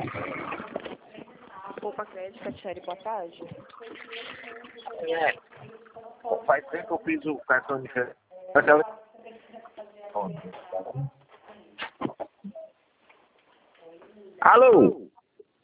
Opa, crédito, Catiele, boa tarde. É. Faz tempo que eu fiz o cartão de crédito. Alô?